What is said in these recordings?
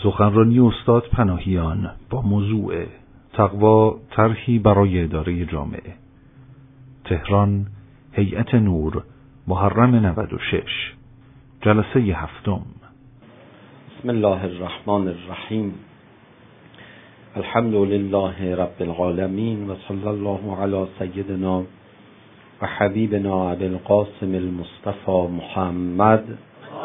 سخنرانی استاد پناهیان با موضوع تقوا طرحی برای اداره جامعه. تهران، هیئت نور، محرم 96، جلسه 7. بسم الله الرحمن الرحیم. الحمد لله رب العالمین و صلی الله علی سیدنا و حبیبنا ابی القاسم المصطفى محمد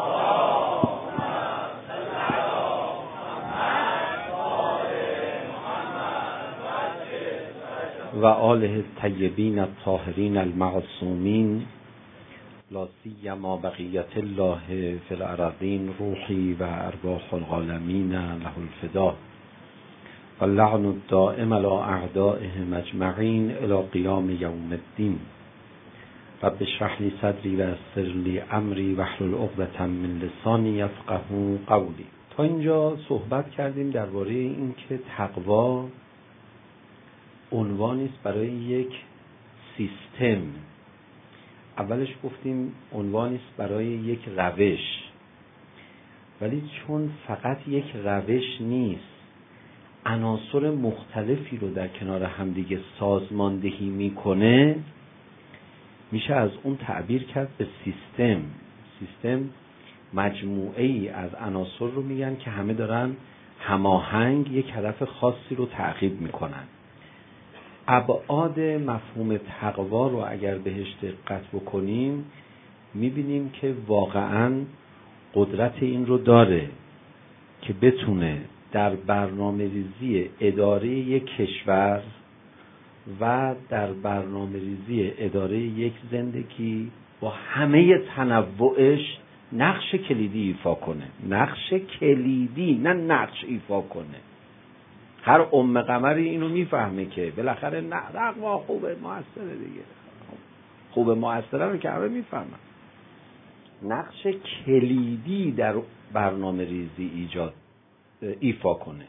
و آله الطیبین الطاهرین المعصومین، لا سیما بقیت الله فی الارضین، روحی و ارواح العالمین له الفدا و اللعن الدائم علی اعدائهم اجمعین الی قیام یوم الدین. رب اشرح لی صدری و یسر لی امری واحلل عقدة من لسانی یفقهوا قولی. تا اینجا صحبت کردیم درباره این که تقوا عنوانی است برای یک سیستم. اولش گفتیم عنوانی است برای یک روش، ولی چون فقط یک روش نیست، عناصر مختلفی رو در کنار همدیگه سازماندهی میکنه، میشه از اون تعبیر کرد به سیستم. سیستم مجموعه ای از عناصر رو میگن که همه دارن هماهنگ یک هدف خاصی رو تعقیب میکنن. ابعاد مفهوم تقوا رو اگر بهش دقت بکنیم میبینیم که واقعاً قدرت این رو داره که بتونه در برنامه‌ریزی اداره یک کشور و در برنامه‌ریزی اداره یک زندگی با همه تنوعش نقش کلیدی ایفا کنه. نقش کلیدی، نه نقش ایفا کنه. هر قمری اینو میفهمه که بالاخره تقوا خوبه، موثره دیگه. خوبه موثره رو که همه میفهمن. نقش کلیدی در برنامه ریزی ایفا کنه.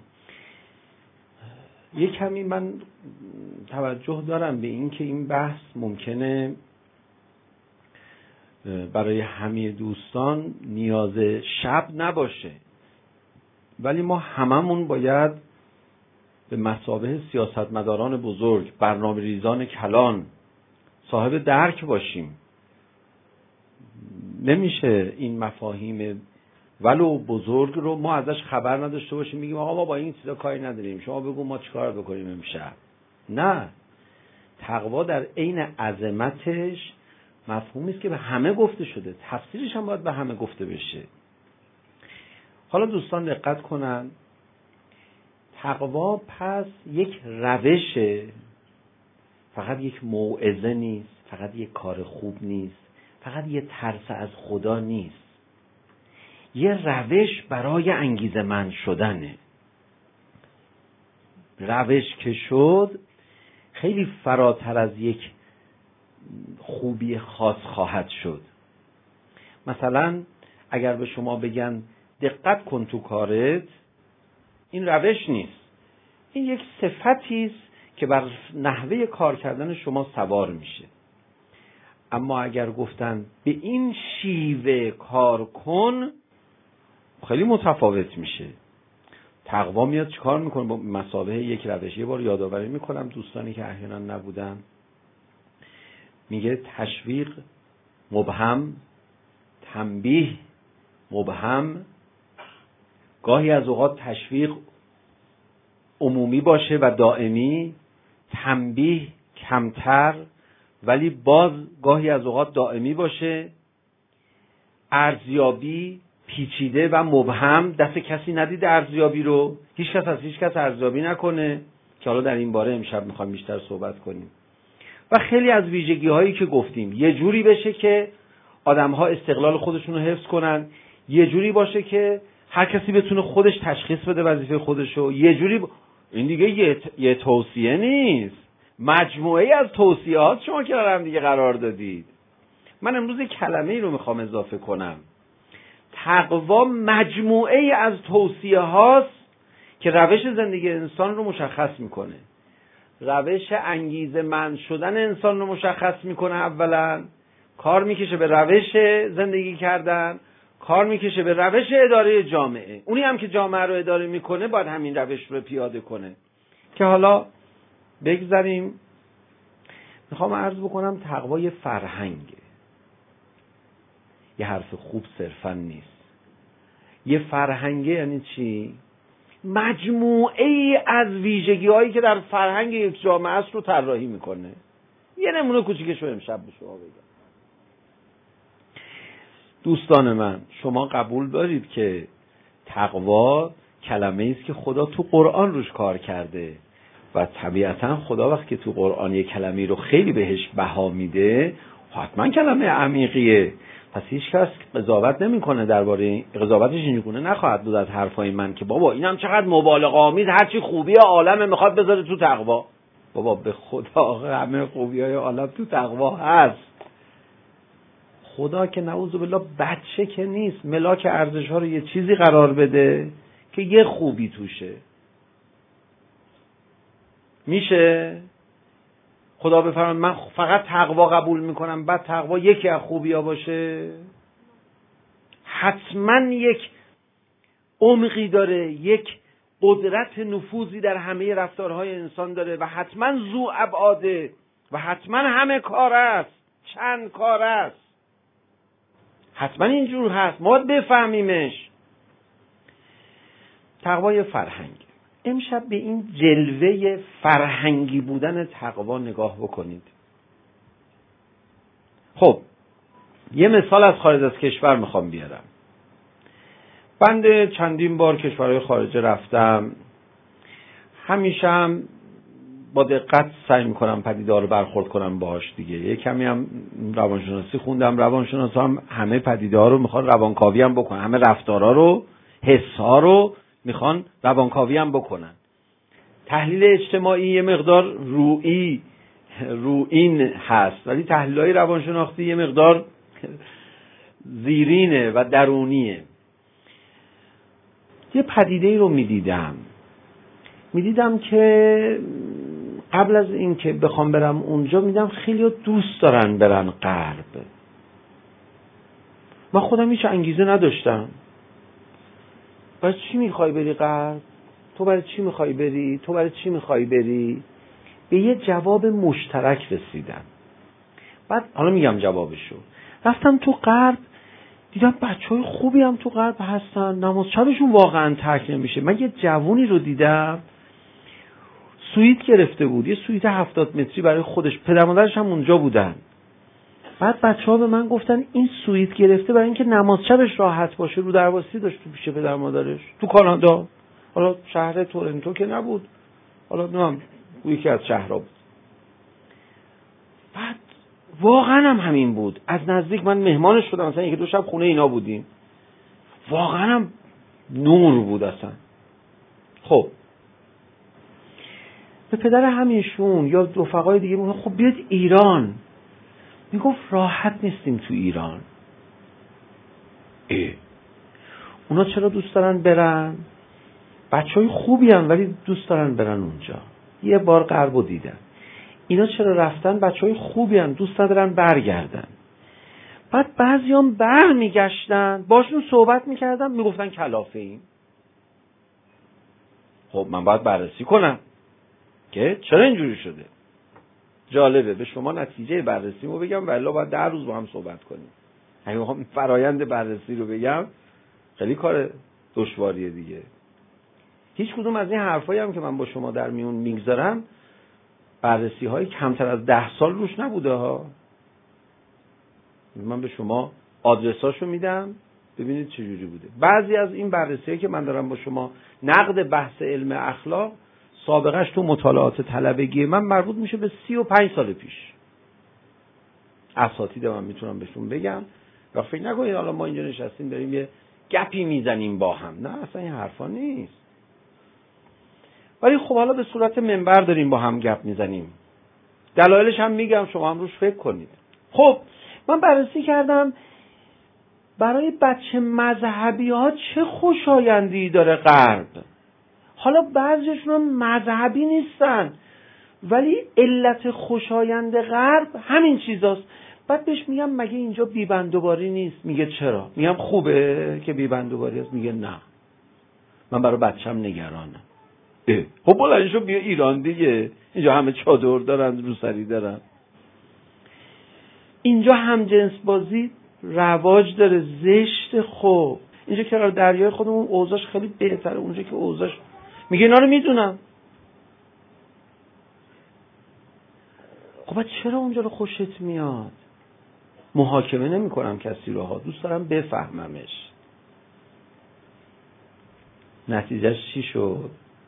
یک کمی من توجه دارم به این که این بحث ممکنه برای همه دوستان نیاز شب نباشه، ولی ما هممون باید به مثابه سیاستمداران بزرگ، برنامه ریزان کلان صاحب درک باشیم. نمیشه این مفاهیم ولو بزرگ رو ما ازش خبر نداشته باشیم، میگیم آقا ما با این چیزا کاری نداریم، شما بگو ما چیکار بکنیم امشب. نه، تقوا در عین عظمتش مفهومی است که به همه گفته شده، تفسیرش هم باید به همه گفته بشه. حالا دوستان دقت کنن، تقوا پس یک روشه، فقط یک موعظه نیست، فقط یک کار خوب نیست، فقط یه ترس از خدا نیست، یه روش برای انگیزه‌مند شدنه. روش که شد خیلی فراتر از یک خوبی خاص خواهد شد. مثلا اگر به شما بگن دقت کن تو کارت، این روش نیست، این یک صفتی است که بر نحوه کار کردن شما سوار میشه. اما اگر گفتن به این شیوه کار کن، خیلی متفاوت میشه. تقوا میاد چیکار میکنه با مثابه یک روش؟ یه بار یادآوری میکنم دوستانی که احیانا نبودن، میگه تشویق مبهم، تنبیه مبهم. گاهی از اوقات تشویق عمومی باشه و دائمی، تنبیه کمتر ولی باز گاهی از اوقات دائمی باشه. ارزیابی پیچیده و مبهم، دست کسی ندید ارزیابی رو، هیچ کس ارزیابی نکنه، که حالا در این باره امشب میخوایم بیشتر صحبت کنیم. و خیلی از ویژگی هایی که گفتیم یه جوری بشه که آدم‌ها استقلال خودشون رو حفظ کنن، یه جوری باشه که هر کسی بتونه خودش تشخیص بده وظیفه خودشو، یه جوری این دیگه یه توصیه نیست، مجموعه از توصیه‌هات شما که هم دیگه قرار دادید. من امروز کلمه‌ای رو میخوام اضافه کنم. تقوا مجموعه از توصیه هاست که روش زندگی انسان رو مشخص میکنه. روش انگیزه‌مند شدن انسان رو مشخص میکنه. اولا کار میکشه به روش زندگی کردن، کار میکشه به روش اداره جامعه. اونی هم که جامعه رو اداره میکنه باید همین روش رو پیاده کنه. که حالا بگذاریم، میخوام عرض بکنم تقوای فرهنگه. یه حرف خوب صرفا نیست. یه فرهنگه یعنی چی؟ مجموعه ای از ویژگی هایی که در فرهنگ یک جامعه است رو طراحی میکنه. یه نمونه کوچیکش رو امشب به شما بگم. دوستان من، شما قبول دارید که تقوا کلمه است که خدا تو قرآن روش کار کرده و طبیعتا خدا وقتی که تو قرآن یک کلمه رو خیلی بهش بها میده حتما کلمه عمیقیه. پس هیچ کس قضاوت نمیکنه درباره قضاوتش اینجوری نخواهد بود از حرفای من که بابا اینم چقدر مبالغه آمیز، هرچی خوبی عالمه میخواد بذاره تو تقوا. بابا به خدا همه خوبیای عالم تو تقوا هست. خدا که نعوذ بالله بچه که نیست، ملاک ارزش ها رو یه چیزی قرار بده که یه خوبی توشه. میشه خدا بفرماید من فقط تقوا قبول میکنم بعد تقوا یکی از خوبی‌ها باشه؟ حتما یک عمقی داره، یک قدرت نفوذی در همه رفتارهای انسان داره و حتما ذو ابعاده و حتما همه کار است، چند کار است، حتما اینجور هست، ما باید بفهمیمش. تقوای فرهنگ. امشب به این جلوه فرهنگی بودن تقوا نگاه بکنید. خب یه مثال از خارج از کشور میخوام بیارم. بنده چندین بار کشورهای خارجه رفتم، همیشه هم با دقت سعی میکنم پدیده رو برخورد کنم باهاش دیگه. یه کمی هم روانشناسی خوندم، روانشناس هم همه پدیده ها رو میخوان روانکاوی هم بکنن، همه رفتارها رو، حس ها رو میخوان روانکاوی هم بکنن. تحلیل اجتماعی یه مقدار روئین هست، ولی تحلیل های روانشناختی یه مقدار زیرینه و درونیه. یه پدیده رو میدیدم که قبل از این که بخوام برم اونجا میدم خیلی دوست دارن برن غرب. من خودم هیچ انگیزه نداشتم. برای چی میخوای بری غرب؟ تو برای چی میخوای بری؟ تو برای چی میخوای بری؟ به یه جواب مشترک رسیدم. بعد حالا میگم جوابشو. رفتم تو غرب، دیدم بچهای خوبی هم تو غرب هستن، نماز شبشون واقعا ترک نمیشه. من یه جوونی رو دیدم سویت گرفته بود، یه سویت 70 متری برای خودش، پدر مادرش هم اونجا بودن. بعد بچه‌ها به من گفتن این سویت گرفته برای اینکه نماز شبش راحت باشه، رو درواسی داشت تو پیش پدر مادرش تو کانادا. حالا شهر تورنتو که نبود، حالا نمیدونم یکی از شهرها بود. بعد واقعا هم همین بود. از نزدیک من مهمانش شدم، مثلا یک دو شب خونه اینا بودیم. واقعا هم نور بود اصلا. خب به پدر همیشون یا رفقای دیگه میگم خب بیاد ایران. میگفت راحت نیستیم تو ایران. اونا چرا دوست دارن برن؟ بچهای خوبی هم ولی دوست دارن برن اونجا. یه بار غربو دیدن. اینا چرا رفتن؟ بچهای خوبی هم دوست ندارن برگردن. بعد بعضیام برمیگشتن، باشون صحبت میکردم، میگفتن کلافه ایم. خب من باید بررسی کنم که چرا اینجوری شده. جالبه به شما نتیجه بررسیمو بگم، ولی باید 10 روز با هم صحبت کنیم. اگه میخوام فرایند بررسی رو بگم خیلی کار دشواریه دیگه. هیچ کدوم از این حرفایی هم که من با شما در میون میگذارم بررسی های کمتر از 10 سال روش نبوده ها. من به شما آدرساشو میدم ببینید چه جوری بوده. بعضی از این بررسی‌هایی که من دارم با شما نقد بحث علم اخلاق سابقهش تو مطالعات طلبگی من مربوط میشه به 35 سال پیش. اساتید من میتونم بهشون بگم و فکر نکنید حالا ما اینجا نشستیم داریم یه گپی میزنیم با هم. نه اصلا این حرفا نیست. ولی خب حالا به صورت منبر داریم با هم گپ میزنیم. دلایلش هم میگم، شما هم روش فکر کنید. خب من بررسی کردم برای بچه مذهبی ها چه خوشایندی داره غرب. حالا بعضیشون مذهبی نیستن ولی علت خوشایند غرب همین چیزاست. بعد بهش میگم مگه اینجا بی‌بندوباری نیست؟ میگه چرا؟ میگم خوبه که بی‌بندوباری است؟ میگه نه، من برای بچم نگرانم. خب بلند شو بیا ایران دیگه، اینجا همه چادر دارن، روسری دارن. اینجا هم جنس بازی رواج داره، زشت. خب اینجا که دریای خودمون اوضاعش خیلی بهتره، اونجا که اوضاعش، میگه اینا رو میدونم. خب چرا اونجا رو خوشت میاد؟ محاکمه نمی کنم کسی رو ها، دوست دارم بفهممش. نتیجهش چی شد؟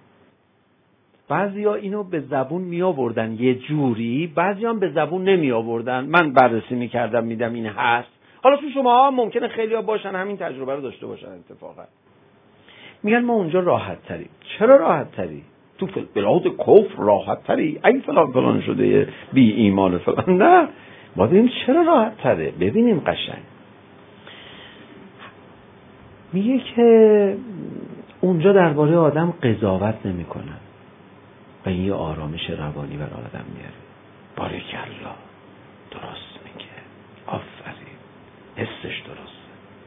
بعضیا اینو به زبون می آوردن یه جوری، بعضیا هم به زبون نمی آوردن. من بررسی میکردم میدم این هست. حالا تو شما ممکنه خیلیا باشن همین تجربه رو داشته باشن اتفاقا. میگن ما اونجا راحت تریم. چرا راحت تری؟ تو بلاد کفر راحت تری؟ این فلان شده بی ایمان فلان. نه، ما ببینیم چرا راحت تره، ببینیم قشنگ. میگه که اونجا درباره آدم قضاوت نمی کنن و این آرامش روانی برای آدم میاره. باریکالله، درست میگه، آفرین، حسش درسته.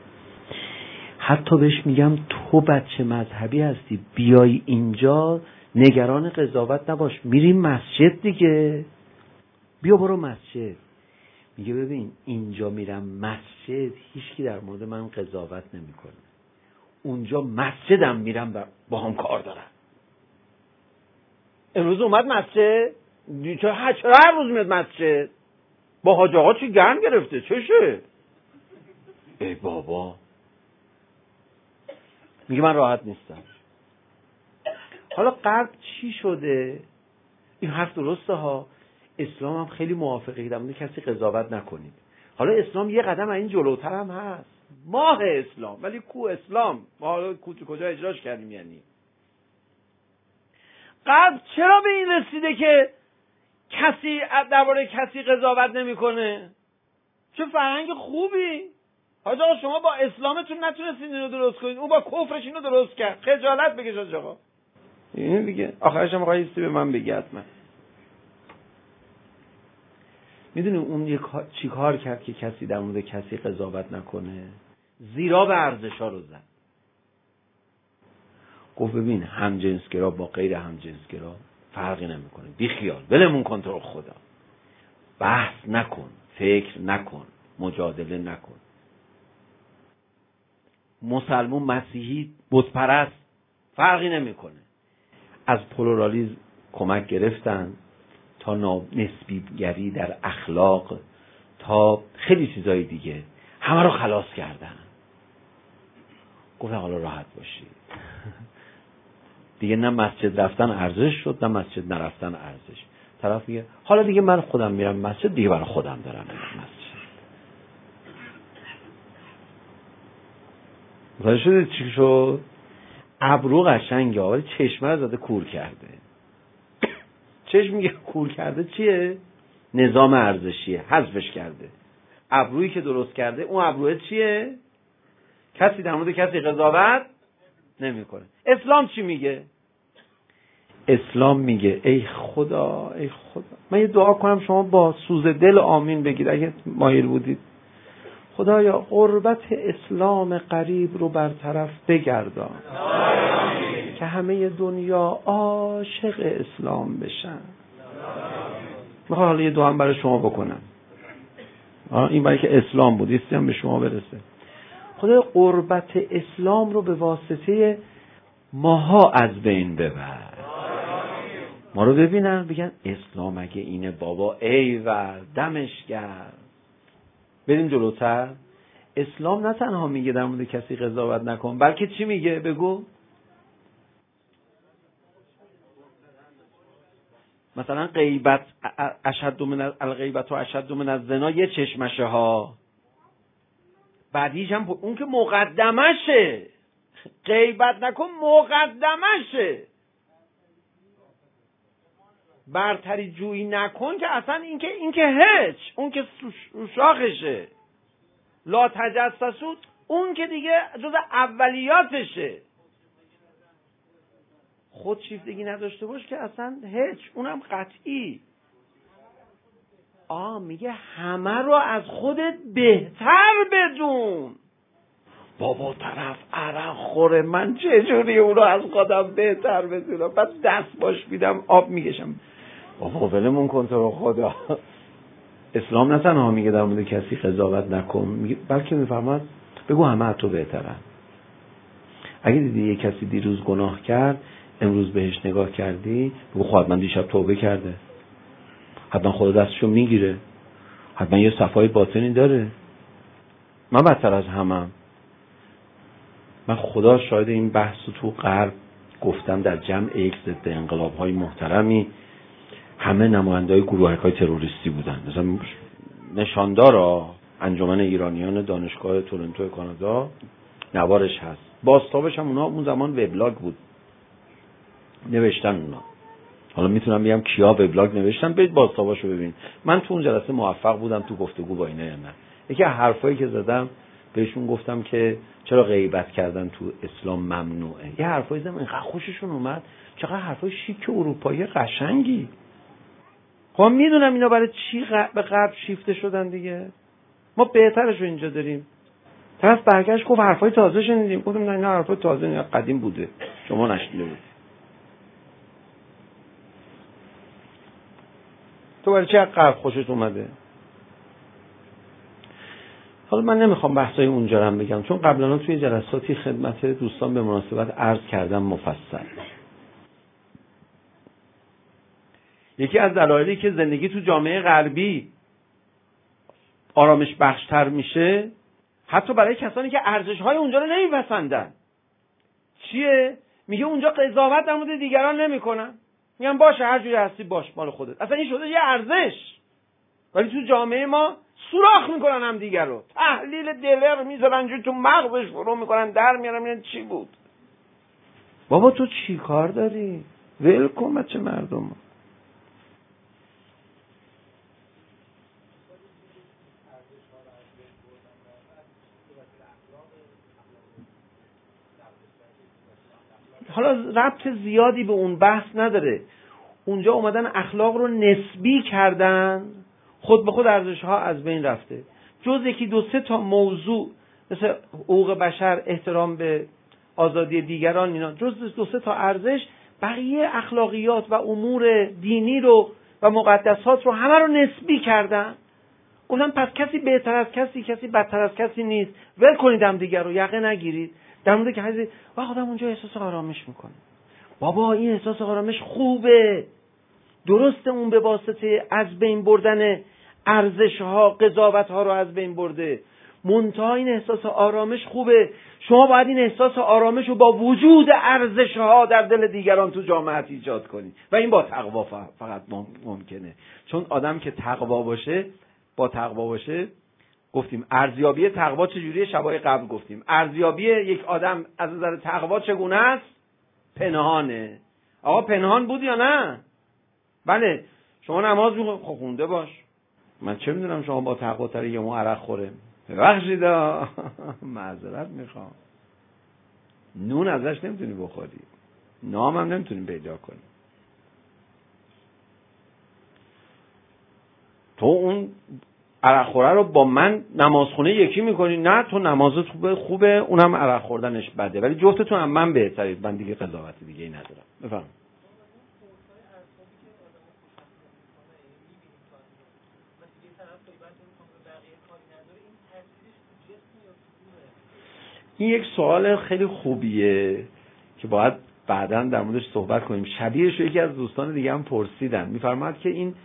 حتی بهش میگم تو بچه مذهبی هستی، بیای اینجا نگران قضاوت نباش، میریم مسجد دیگه، بیا برو مسجد. میگه ببین اینجا میرم مسجد هیچکی در مورد من قضاوت نمیکنه، اونجا مسجدم میرم با هم کار دارم. امروز اومد مسجد؟ چرا هر روز میاد مسجد؟ با حاج آقا چی گرم گرفته؟ چشه؟ ای بابا. میگه من راحت نیستم. حالا غرب چی شده؟ این حرف درسته ها، اسلام هم خیلی موافقه در مورد کسی قضاوت نکنید. حالا اسلام یه قدم این جلوتر هم هست، ماه اسلام، ولی کو اسلام؟ ما حالا کجا اجراش کردیم؟ یعنی غرب چرا به این رسیده که کسی درباره کسی قضاوت نمیکنه؟ چه فرهنگ خوبی! حاج آقا شما با اسلامتون نتونستین اینو درست کنید، اون با کفرش اینو درست کرد. خجالت بکش حاج آقا. این دیگه آخرش هم قایستی به من بگی حتما. میدونی اون چی کار کرد که کسی در مورد کسی قضاوت نکنه؟ زیرا به ارزش‌ها رو زد. گفت ببین همجنسگرا با غیر همجنسگرا فرقی نمیکنه، بی خیال، ولمون کن تو رو خدا، بحث نکن، فکر نکن، مجادله نکن. مسلمون، مسیحی، بت پرست فرقی نمیکنه. از پلورالیسم کمک گرفتن تا نسبیگری در اخلاق تا خیلی چیزای دیگه، همه رو خلاص کردن. گفتن حالا راحت باشید. دیگه نه مسجد رفتن ارزش شد، نه مسجد نرفتن ارزش. طرف میگه حالا دیگه من خودم میرم مسجد، دیگه برای خودم دارم میرم مسجد. متوجه شدید چی شد؟ ابرو قشنگه ولی چشمه رو زده کور کرده. چشم میگه کور کرده چیه؟ نظام ارزشیه، حذفش کرده. ابرویی که درست کرده، اون ابروه چیه؟ کسی در مورد کسی قضاوت نمیکنه. اسلام چی میگه؟ اسلام میگه ای خدا، ای خدا، من یه دعا کنم شما با سوز دل آمین بگید اگه مایل بودید. خدایا قربت اسلام غریب رو برطرف بگردان که همه دنیا عاشق اسلام بشن. میخوام حالا یه دعا هم برای شما بکنم. این برای که اسلام بود، ایستی هم به شما برسه. خدایا قربت اسلام رو به واسطه ماها از بین ببر. ما رو ببینن بگن اسلام اگه اینه بابا ایول، دمش گرم. بریم جلوتر. اسلام نه تنها میگه در مورد کسی قضاوت نکن، بلکه چی میگه؟ بگو. مثلا غیبت اشد من الغیبت و اشد من الزنا یه چشمشه ها. بعدیش هم اون که مقدمشه. غیبت نکن مقدمشه. برتری جویی نکن که اصلا این که هیچ، اون که شاخشه. لا تجسسوا اون که دیگه جز اولیاتشه. خود شیفتگی نداشته باش که اصلا هیچ، اونم قطعی. میگه همه رو از خودت بهتر بدون. بابا طرف عرق خوره، من چجوری اون رو از خودم بهتر بدونم؟ بعد دست باش میدم آب میکشم. بابا ولمون کن تو رو خدا. اسلام نه تنها میگه در مورد کسی قضاوت نکن، میگه بلکه میفرماد بگو همه از تو بهترن. اگه دیدی یه کسی دیروز گناه کرد، امروز بهش نگاه کردی، بگو خب من دیشب توبه کرده، حتما خدا دستشو میگیره، حتما یه صفای باطنی داره. من بدتر از همم. من خدا شاید این بحث رو تو غرب گفتم در جمع یک ضد انقلاب‌های محترمی، همه نماینده‌های گروه‌های تروریستی بودن. مثلا نشاندار انجمن ایرانیان دانشگاه تورنتو کانادا نوارش هست. بازتابش هم اونا اون زمان وبلاگ بود، نوشتن اونا. حالا میتونم بگم کیا وبلاگ نوشتن، برید بازتاباشو ببین. من تو اون جلسه موفق بودم تو گفتگو با اینا یا نه. یکی از حرفایی که زدم بهشون گفتم که چرا غیبت کردن تو اسلام ممنوعه. یه حرفایی زدم اینقدر خوششون اومد، چقدر حرفای شیک اروپایی قشنگی. خب میدونم اینا برای چی به غرب شیفته شدن دیگه. ما بهترش رو اینجا داریم. طرف برگشت گفت حرفای تازه شنیدیم. گفتم نه اینا حرفای تازه نه، قدیم بوده، شما نشنیده بود. تو برای چه غرب خوشت اومده؟ حالا من نمیخوام بحثای اونجا رو بگم، چون قبلا توی جلساتی خدمت دوستان به مناسبت عرض کردم مفصل. یکی از دلایلی که زندگی تو جامعه غربی آرامش بخشتر میشه، حتی برای کسانی که ارزش‌های اونجا رو نمیپسندن، چیه؟ میگه اونجا قضاوت در مورد دیگران نمیکنن، میگن باشه هر جوری هستی باش، مال خودت. اصلا این شده یه ارزش. ولی تو جامعه ما سوراخ میکنن هم دیگر رو، تحلیل دلر میذارن جو تو مغزش فرو میکنن، در میارن میگن چی بود. بابا تو چی کار داری؟ ول کن بچه مردم. حالا ربط زیادی به اون بحث نداره. اونجا اومدن اخلاق رو نسبی کردن، خود به خود ارزش‌ها از بین رفته. جز یکی دو سه تا موضوع مثل حقوق بشر، احترام به آزادی دیگران، اینا جز دو سه تا ارزش، بقیه اخلاقیات و امور دینی رو و مقدسات رو همه رو نسبی کردن. گفتن پس کسی بهتر از کسی، کسی بدتر از کسی نیست، ول کنید هم دیگر رو، یقه نگیرید. در مورد که حضرت و آدم اونجا احساس آرامش میکنه. بابا این احساس آرامش خوبه، درسته اون به واسطه از بین بردن ارزش‌ها، قضاوت‌ها رو از بین برده. منتها این احساس آرامش خوبه. شما باید این احساس آرامش رو با وجود ارزش‌ها در دل دیگران تو جامعه ایجاد کنید و این با تقوا فقط ممکنه. چون آدم که تقوا باشه، با تقوا باشه، گفتیم ارزیابی تقوا چجوریه؟ شبای قبل گفتیم ارزیابی یک آدم از نظر تقوا چگونه است؟ پنهانه. آقا پنهان بود یا نه؟ بله. شما نماز خونده باش، من چه میدونم شما با تقوا تری یه مو عرق خوره، ببخشید معذرت میخوام، نون ازش نمیتونی بخوری، نام هم نمیتونی پیدا کنی. تو اون عرق خوره رو با من نمازخونه یکی میکنی؟ نه، تو نمازت خوبه اونم عرق خوردنش بده، ولی جفتتون هم من بهترید. من دیگه قضاوت دیگه ای ندارم. بفهم. این یک سوال خیلی خوبیه که باید بعداً در موردش صحبت کنیم. شبیهش یکی از دوستان دیگه هم پرسیدن، میفرماد که این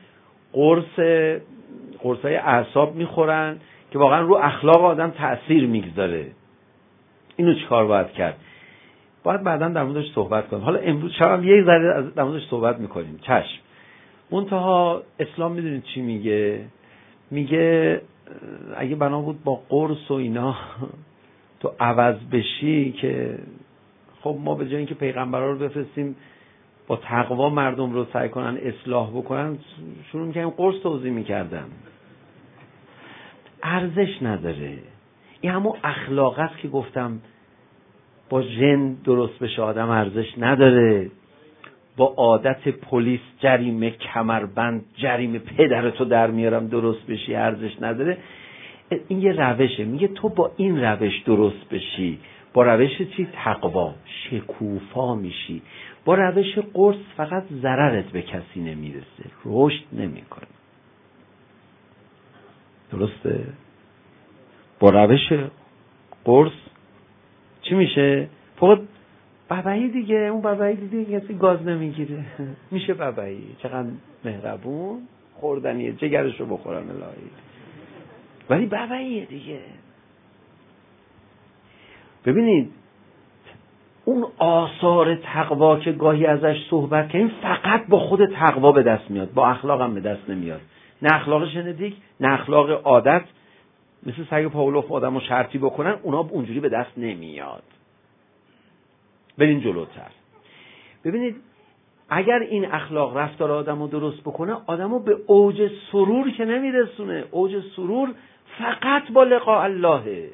قرصای اعصاب میخورن که واقعا رو اخلاق آدم تأثیر میگذاره، اینو چیکار باید کرد؟ باید بعداً در موردش صحبت کنیم. حالا امروز شب یه ذره در موردش صحبت میکنیم، چشم. منتها اسلام میدونید چی میگه؟ میگه اگه بنا بود با قرص و اینا تو عوض بشی، که خب ما به جای اینکه پیغمبرا رو بفرستیم با تقوا مردم رو سعی کنن اصلاح بکنن، شروع میکنیم قرص توزیع میکردن. ارزش نداره. این همون اخلاق است که گفتم با ژن درست بشه آدم ارزش نداره. با عادت پلیس جریمه کمربند، جریمه پدرتو در میارم درست بشی ارزش نداره. این یه روشه. میگه تو با این روش درست بشی، با روش چی؟ تقوا، شکوفا میشی. با روش قرص فقط ضررت به کسی نمیرسه، رشد نمیکنی. درسته؟ با روش قرص چی میشه؟ فقط بابایی دیگه، اون بابایی دیگه کسی گاز نمیگیره، میشه بابایی. چقدر مهربون، خوردنیه، جگرشو بخورم الهی، ولی باباییه دیگه. ببینید اون آثار تقوا که گاهی ازش صحبت کنیم فقط با خود تقوا به دست میاد، با اخلاق هم به دست نمیاد. نه اخلاق ژنتیک، نه اخلاق عادت، مثل سگ پاولوف آدمو شرطی بکنن، اونا اونجوری به دست نمیاد. بریم جلوتر. ببینید اگر این اخلاق رفتار آدمو درست بکنه، آدمو به اوج سرور که نمیرسونه. اوج سرور فقط با لقاء اللهه.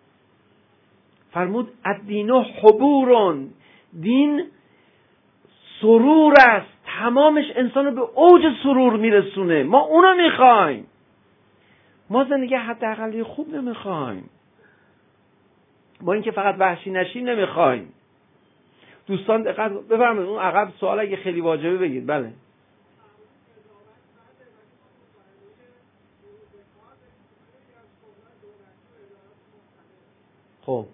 فرمود الدین حبورون، دین سرور است، تمامش انسانو به اوج سرور میرسونه. ما اونو میخوایم. ما زندگی حداقلی خوب نمیخوایم. ما اینکه فقط وحشی نشیم نمیخوایم. دوستان دقت بفرمایید، اون عقب سوال اگه خیلی واجبه بگید. بله. خب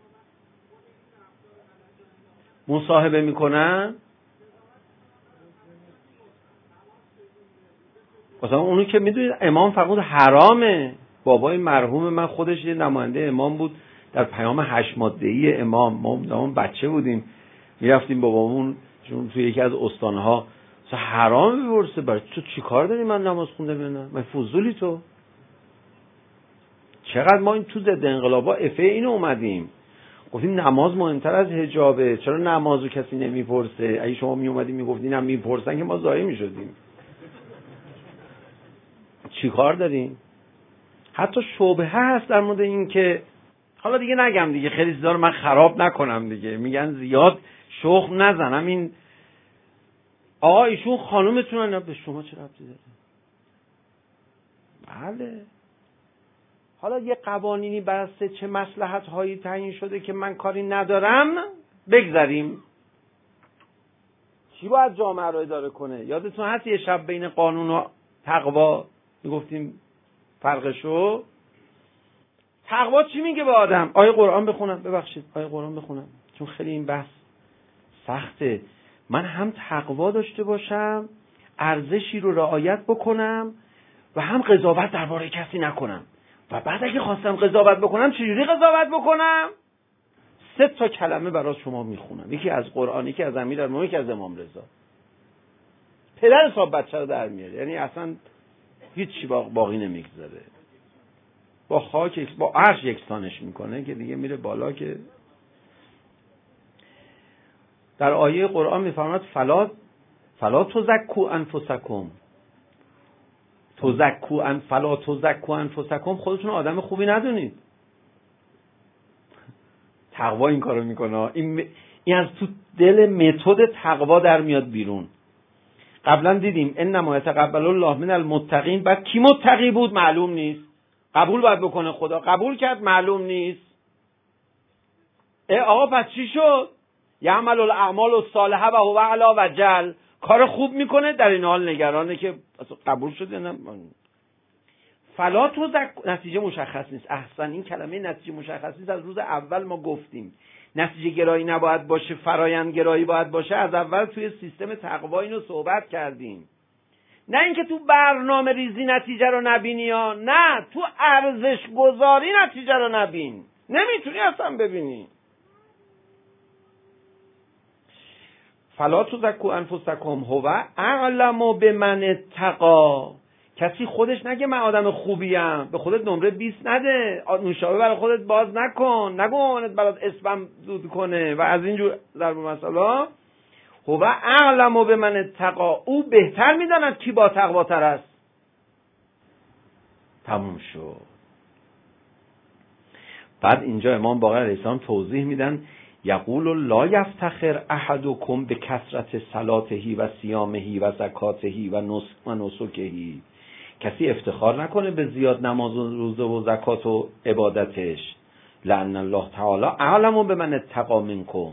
مصاحبه میکنن، مثلا اونو که میدونید امام فرمود حرامه. بابای مرحوم من خودش یه نماینده امام بود در پیام 8 ماده‌ای امام. ما بچه بودیم میرفتیم بابامون چون توی یکی از استانها حرام می‌پرسه برای تو چی کار داری من نماز خونده ببینم؟ من فضولی تو. چقدر ما این تو ضد انقلابا افه اینو اومدیم گفتیم نماز مهمتر از حجابه. چرا نمازو کسی نمیپرسه؟ اگه شما میومدین میگفتین هم میپرسن که ما ضایع میشدیم. چی کار داریم؟ حتی شبهه هست در مورد این که حالا دیگه نگم دیگه، خیلی چیزا رو من خراب نکنم دیگه، میگن زیاد شخم نزنم. این آقا ایشون خانومتون به شما چه ربطی داره؟ بله. حالا یه قوانینی بسته، چه مصلحت هایی تعیین شده که من کاری ندارم، بگذاریم. چی باید جامعه رو اداره کنه؟ یادتون هست یه شب بین قانون و تقوا میگفتیم فرقشو؟ تقوا چی میگه به آدم؟ آیه قرآن بخونم، ببخشید آیه قرآن بخونم چون خیلی این بحث سخته. من هم تقوا داشته باشم، ارزشی رو رعایت بکنم، و هم قضاوت درباره کسی نکنم. و بعد اگه خواستم قضاوت بکنم چجوری قضاوت بکنم؟ 3 کلمه برای شما میخونم، یکی از قرآن، یکی از امیرالمومنین، یکی از امام رضا. پدر حساب بچه رو در میاره، یعنی اصلا هیچی باقی نمیگذاره، با خاک با عرش یکسانش میکنه که دیگه میره بالا. که در آیه قرآن میفرماد فلا تزکوا انفسکم، فلا تزکوا انفسکم، خودتون آدم خوبی ندونید. تقوا این کارو میکنه. این از تو دل متد تقوا در میاد بیرون. قبلا دیدیم انما یتقبل الله من المتقین. بعد کی متقی بود معلوم نیست، قبول باید بکنه خدا، قبول کرد معلوم نیست. آقا پس چی شد؟ یعمل الاعمال الصالحه و هو علی وجل، کار خوب میکنه در این حال نگرانه که قبول شد یا نه. فلا نتیجه مشخص نیست. احسن، این کلمه نتیجه مشخص نیست از روز اول ما گفتیم. نتیجه گرایی نباید باشه، فرایند گرایی باید باشه. از اول توی سیستم تقوا اینو صحبت کردیم. نه اینکه تو برنامه ریزی نتیجه رو نبینی، یا نه تو ارزش گذاری نتیجه رو نبین، نمیتونی اصلا ببینی. فلا تزکوا انفسکم هو اعلم بمن اتقی. کسی خودش نگه من آدم خوبیم، به خودت نمره 20 نده، نوشابه برای خودت باز نکن، نگو مامانت برات اسمم زود کنه و از اینجور ضرب مثلا. هو اعلم بمن اتقی، او بهتر میداند کی با تقوا تر است. تموم شد. بعد اینجا امام باقر علیه السلام توضیح میدن یقول لا یفتخر احدکم به کثرت صلاته و صیامه و زکاته و نسکه. کسی افتخار نکنه به زیاد نماز و روزه و زکات و عبادتش. لأن الله تعالی اعلم بمن اتقی منکم.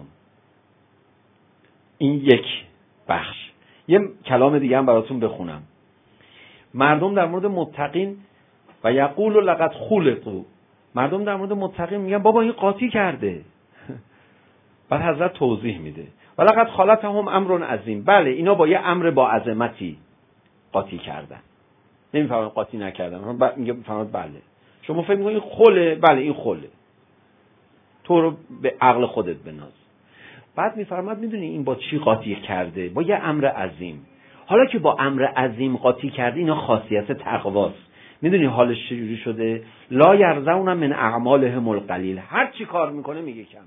این یک بخش. یه کلام دیگه هم براتون بخونم. مردم در مورد متقین و یقول لقد خلقوا، مردم در مورد متقین میگن بابا این قاطی کرده. بعد حضرت توضیح میده و لقد خالطهم امر عظیم. بله اینا با یه امر با عظمتی قاطی کردن. نمیفهمن قاطی نکردن. میگه فهمید بله. شما فکر میکنید خله؟ بله این خله. تو رو به عقل خودت بناز. بعد میفرماد میدونی این با چی قاطی کرده؟ با یه امر عظیم. حالا که با امر عظیم قاطی کرده، اینا خاصیت تقواست. میدونی حالش چجوری شده؟ لا یرضون من اعمالهم القلیل. هر چی کار میکنه میگه کمه.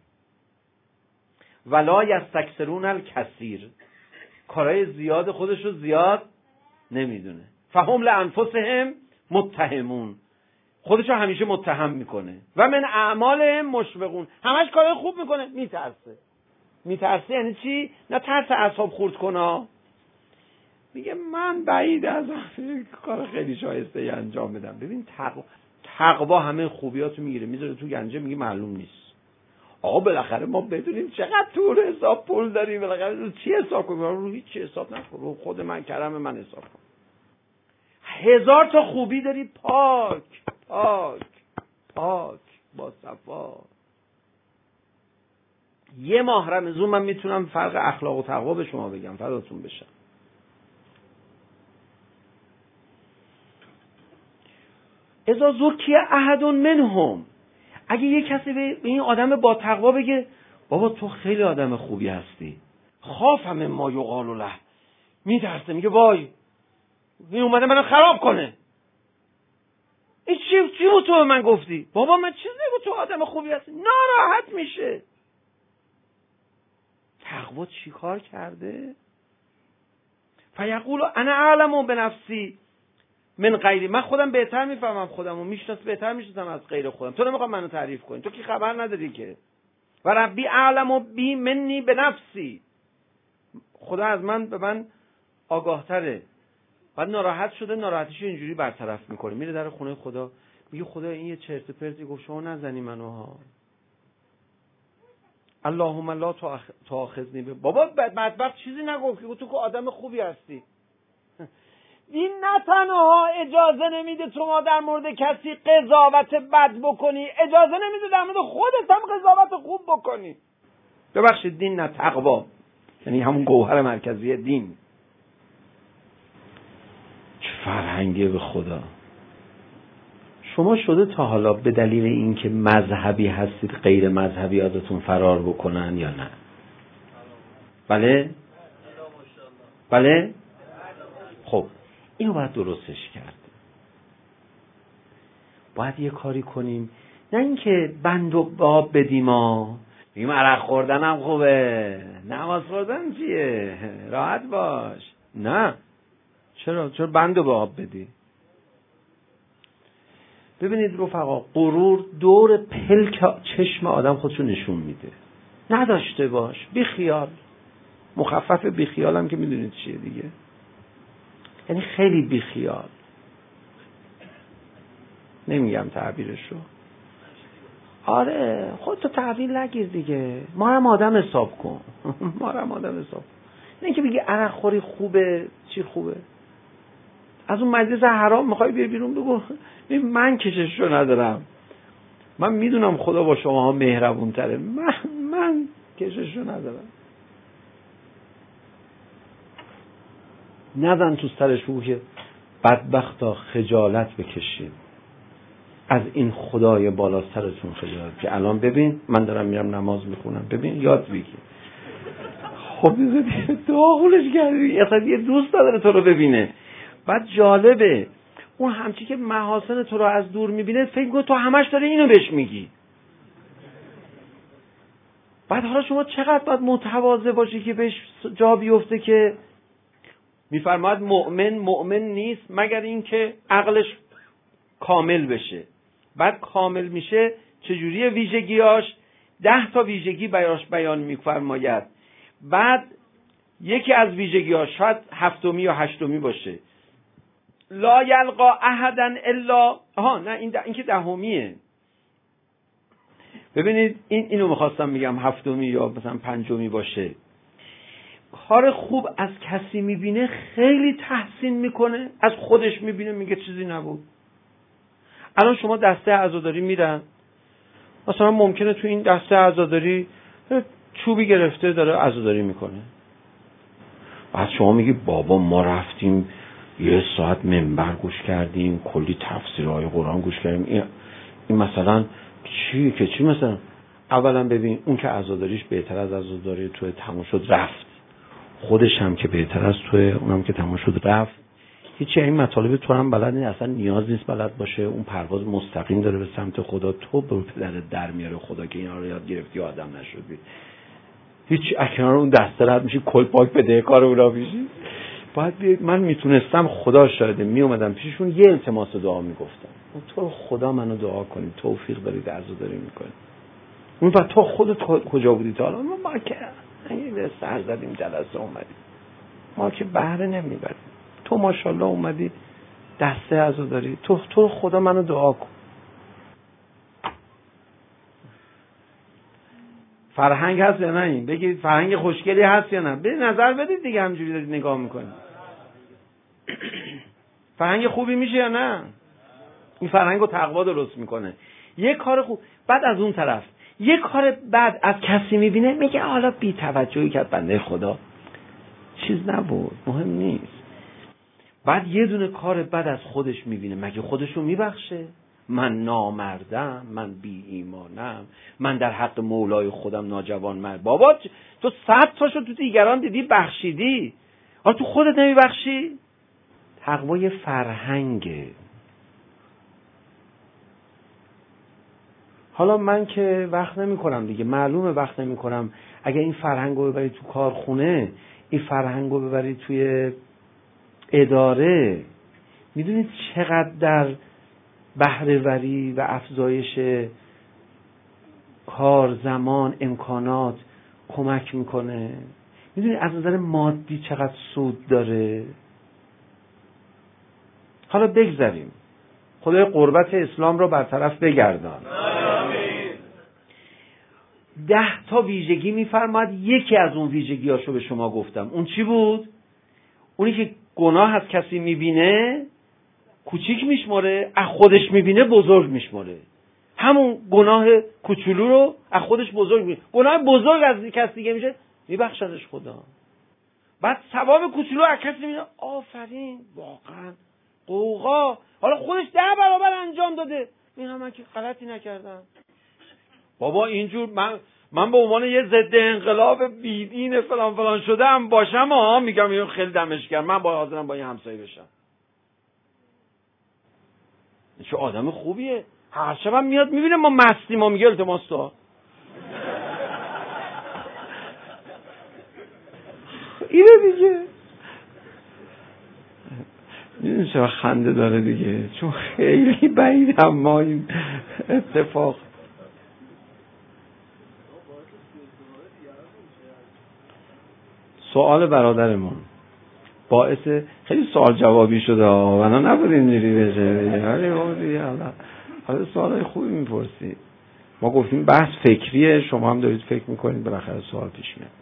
ولا یستکثرون الکثیر. کارهای زیاد خودش رو زیاد نمیدونه. فهم لانفسهم متهمون. خودش رو همیشه متهم میکنه. و من اعمالهم مشفقون. همش کارهای خوب میکنه، میترسه. یعنی چی؟ نه ترس اعصاب خورد کنه. میگه من بعید از کار خیلی شایسته انجام بدم. ببین تقوا همه خوبیاتو میگیره میذاره تو گنجه، میگه معلوم نیست. آقا بالاخره ما بدونیم چقدر تو حساب پول داریم، بالاخره رو چی حساب کنیم؟ رو هیچ چی حساب نکن، رو خود من کرم من حساب کن. 1000 تا خوبی داری، پاک با صفا. یه ماه رمضان من میتونم فرق اخلاق و تقوا به شما بگم، فداتون بشم. اذا زکی احد منهم، اگه یه کسی به این آدم با تقوا بگه بابا تو خیلی آدم خوبی هستی، خاف همه ما یقال له، میترسه، میگه وای این اومده منو خراب کنه. این چی بود تو به من گفتی؟ بابا من چیزی نگو، تو آدم خوبی هستی. ناراحت میشه. تقوا چی کار کرده؟ فیقول انا اعلم بنفسی من غیری. من خودم بهتر میفهمم خودمو، بهتر میشناسم از غیر خودم. تو نمیخوام منو تعریف کنی، تو کی خبر نداری که. و ربی اعلم بی منی بنفسی. خدا از من به من آگاه تره. بعد ناراحت شده، ناراحتیشو اینجوری برطرف میکنه، میره در خونه خدا، میگه خدا این یه چرت پرتی گفت، شما نزنی منو ها. اللهم لا تؤاخذنی. بابا بدبخت چیزی نگفت که تو که آدم خوبی هستی. این نه تنها اجازه نمیده تو ما در مورد کسی قضاوت بد بکنی، اجازه نمیده در مورد خودت هم قضاوت خوب بکنی. ببخشید دین نه تقوا، یعنی همون گوهر مرکزی دین. چه فرهنگی به خدا. شما شده تا حالا به دلیل اینکه مذهبی هستید غیر مذهبی ازتون فرار بکنن یا نه؟ بله؟ خب اینو باید درستش کرد. باید یه کاری کنیم، نه اینکه بند و آب بدیم بگیم عرق خوردن هم خوبه، نماز خوردن چیه، راحت باش. نه، چرا بند و آب بدی؟ ببینید رفقا، غرور دور پلک چشم آدم خودشو نشون میده. نداشته باش، بی خیال. مخفف بی خیال هم که میدونید چیه دیگه، یعنی خیلی بی خیال. نمیگم تعبیرشو. آره خودتو تحویل نگیر دیگه، ما هم آدم حساب کن. نه که بگی عرق خوری خوبه، چی خوبه؟ از اون مجلس حرام میخوای بیا بیرون بگو من کشششو ندارم، من میدونم خدا با شما ها مهربون تره، من کشششو ندارم. نزن تو سرش بگو که بدبختا خجالت بکشید از این خدای بالا سرتون خجالت، که الان ببین من دارم میرم نماز میخونم، ببین یاد بگیر. خب داغولش کردی، اصلا یه دوست نداره تو رو ببینه. بعد جالبه اون همچی که محاسن تو رو از دور میبینه فکر کنه تو همش داره اینو بهش میگی. بعد حالا شما چقدر باید متواضع باشی که بهش جا بیفته که میفرماید مؤمن نیست مگر اینکه عقلش کامل بشه. بعد کامل میشه چجوریه ویژگیاش؟ 10 تا ویژگی براش بیان می‌فرماید. بعد یکی از ویژگی‌ها شاید 7می یا 8می باشه، لا یلقا احدا الا نه این که 10میه. ببینید اینو می‌خواستم میگم 7می یا مثلا 5می باشه. کار خوب از کسی میبینه خیلی تحسین میکنه، از خودش میبینه میگه چیزی نبود. الان شما دسته عزاداری میرن، مثلا ممکنه تو این دسته عزاداری چوبی گرفته داره عزاداری میکنه، بعد شما میگی بابا ما رفتیم 1 ساعت منبر گوش کردیم، کلی تفسیرهای قرآن گوش کردیم، این مثلا چی مثلا؟ اولا ببین اون که عزاداریش بهتر از عزاداری توی تموم شد رفت، خودش هم که بهتر از توی اونم که تموم شد رفت، هیچی این مطالب تو هم بلد نیست، اصلا نیاز نیست بلد باشه، اون پرواز مستقیم داره به سمت خدا، تو برو پدرت در میاره خدا که اینا رو یاد گرفتی آدم نشدی، هیچ اکنار اون دسته رد میشی کل پاک بده کار اونا میشی. باید من میتونستم خدا شاهده میومدم پیششون یه التماس دعا میگفتم، تو خدا منو دعا کنی توفیق دارید عزاداری میکنی. اون بعد تو خودت کجا بودی تا الان؟ ما که یه سر زدیم جلسه اومدیم، ما که بهره نمیبریم، تو ماشاءالله اومدی دسته عزاداری، تو خدا منو دعا کن. فرهنگ هست یا نه؟ این بگید فرهنگ خوشگلی هست یا نه؟ به نظر بدید دیگه، همینجوری دارید نگاه میکنید فرهنگ خوبی میشه یا نه؟ این فرهنگو تقوا درست میکنه. یه کار خوب، بعد از اون طرف یه کار بد از کسی میبینه میگه حالا بی توجهی کرد بنده خدا، چیز نبود، مهم نیست. بعد یه دونه کار بد از خودش میبینه، مگه خودشو میبخشه؟ من نامردم، من بی ایمانم، من در حق مولای خودم ناجوان مرد. بابا تو 100 تاشو تو دیگران دیدی بخشیدی، آره تو خودت نمیبخشی؟ تقوای فرهنگه. حالا من که وقت نمی کنم دیگه، معلومه وقت نمی کنم. اگه این فرهنگو ببری تو کارخونه، این فرهنگو ببری توی اداره، میدونید چقدر در بهره‌وری و افزایش کار، زمان، امکانات کمک میکنه؟ میدونید از نظر مادی چقدر سود داره؟ حالا بگذاریم، خدای قربت اسلام رو برطرف بگردان. 10 تا ویژگی میفرماد، یکی از اون ویژگیاشو به شما گفتم. اون چی بود؟ اونی که گناه از کسی میبینه کوچیک میشماره، از خودش میبینه بزرگ میشماره. همون گناه کوچولو رو از خودش بزرگ میبینه، گناه بزرگ از کسی دیگه میشه میبخشدش خدا. بعد ثواب کوچولو از کسی میبینه، آفرین واقعا قوقا، حالا خودش 10 برابر انجام داده، میگم من که غلطی نکردم. بابا اینجور من به عنوان یه ضد انقلاب بیدین فلان شدم باشم میگم این خیلی دمش گرم، من با حاضرم با این همسایه بشم. چه آدم خوبیه، هر شب هم میاد میبینه ما مستیم، ما میگه التماس تو. اینه دیگه، این چه خنده داره دیگه، چون خیلی بعید ما این اتفاق. سوال برادرمون باعث خیلی سوال جوابی شده، وانا نبود اینجوری بشه، ولی حالا سوالای خوبی میپرسی. ما گفتیم بحث فکریه، شما هم دارید فکر میکنید، بالاخره سوال پیش میاد.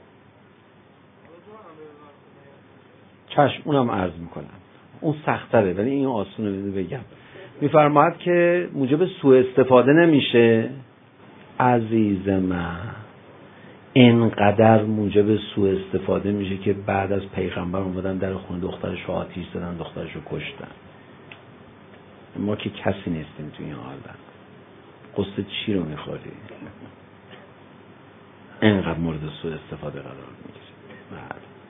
چشم، اونم عرض میکنم، اون سخت‌تره ولی این آسونه بگم. میفرماید که موجب سوء استفاده نمیشه. عزیز من، اینقدر موجب سوء استفاده میشه که بعد از پیغمبر اومدن در خونه دخترش رو آتیش زدن، دخترش رو کشتن. ما که کسی نیستیم تو این حالت، قصد چی رو میخوری؟ اینقدر مورد سوء استفاده قرار میگیره.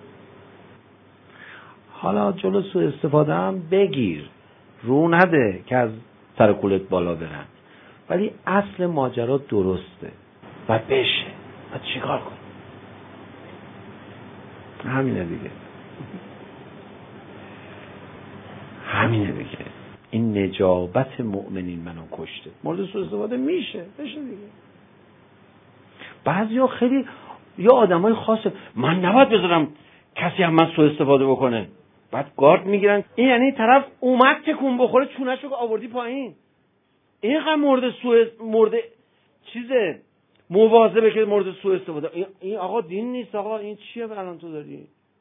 حالا جلو سوء استفاده هم بگیر، رو نده که از سر کولت بالا برن، ولی اصل ماجرا درسته و بشه و چیکار کن؟ همینه دیگه. این نجابت مؤمنین منو کشته. مورد سوء استفاده میشه، بشه دیگه. بعضیا خیلی یا آدمای خاصه، من نباید بذارم کسی هم من سوء استفاده بکنه، بعد گارد میگیرن. این یعنی طرف اومد تکون بخوره چونه‌شو آوردی پایین. اینقدر مورد چیزه مواظبه که مورد سوء استفاده. این آقا دین نیست. آقا این چیه الان تو داری؟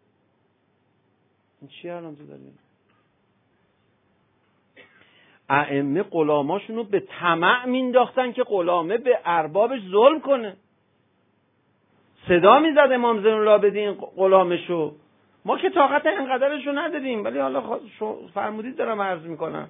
این چیه الان تو داری؟ ائمه غلاماشونو به طمع مینداختن که غلامه به اربابش ظلم کنه. صدا میزد امام زین العابدین غلامشو. ما که طاقت اینقدرشو نداریم، ولی حالا فرمودید دارم عرض میکنم.